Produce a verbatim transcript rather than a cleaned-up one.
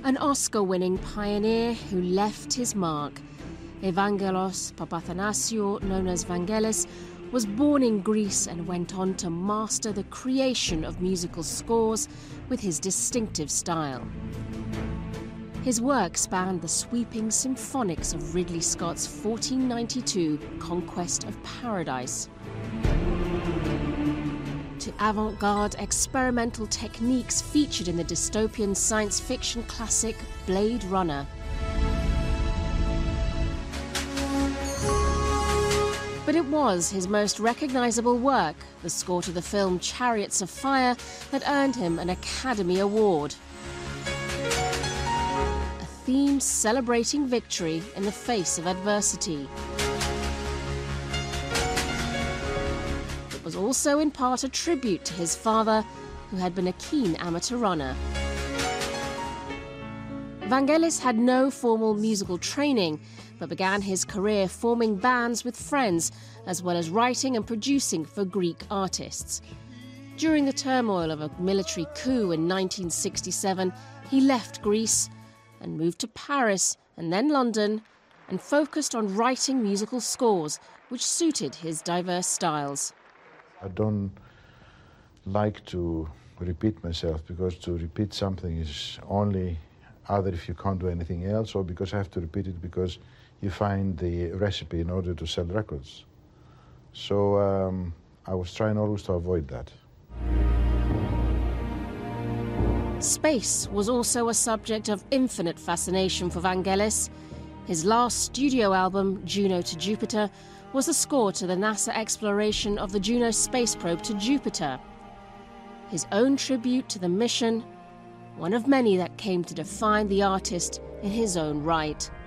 An Oscar-winning pioneer who left his mark, Evangelos Papathanassiou, known as Vangelis, was born in Greece and went on to master the creation of musical scores with his distinctive style. His work spanned the sweeping symphonics of Ridley Scott's fourteen ninety-two Conquest of Paradise, to avant-garde experimental techniques featured in the dystopian science fiction classic Blade Runner. But it was his most recognizable work, the score to the film Chariots of Fire, that earned him an Academy Award. A theme celebrating victory in the face of adversity. It was also in part a tribute to his father, who had been a keen amateur runner. Vangelis had no formal musical training, but began his career forming bands with friends, as well as writing and producing for Greek artists. During the turmoil of a military coup in nineteen sixty-seven, he left Greece and moved to Paris and then London, and focused on writing musical scores which suited his diverse styles. I don't like to repeat myself, because to repeat something is only either if you can't do anything else, or because I have to repeat it because you find the recipe in order to sell records. So um, I was trying always to avoid that. Space was also a subject of infinite fascination for Vangelis. His last studio album, Juno to Jupiter, was the score to the NASA exploration of the Juno space probe to Jupiter. His own tribute to the mission, one of many that came to define the artist in his own right.